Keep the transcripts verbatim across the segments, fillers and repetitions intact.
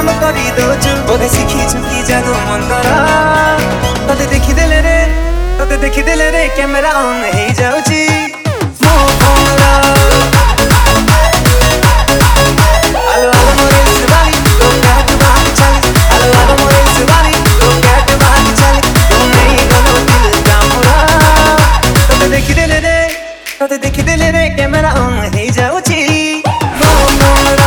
काम करी दोचु बोधे शिखी चुकी जादू मंतरा तते देखी देले रे तते देखी देले रे कैमरा ऑन हे जाउची मो फोनरा आलो आलो मोरे सुबानी तो कैट बात चली आलो आलो मोरे सुबानी तो कैट बात चली तुम नहीं गलो दिल का मोरा तते देखी देले रे तते देखी देले रे कैमरा ऑन हे जाउची मो फोनरा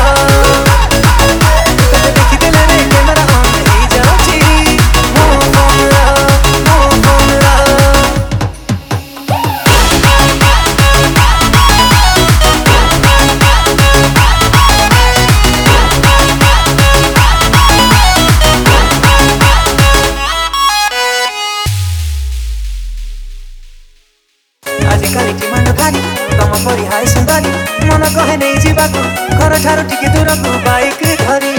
आजिकाली डिमांड भारी तम परी हाय सुंदरी मन कहे नहीं जीवाकू घर ठारू टिके दूरकू बाइक धरी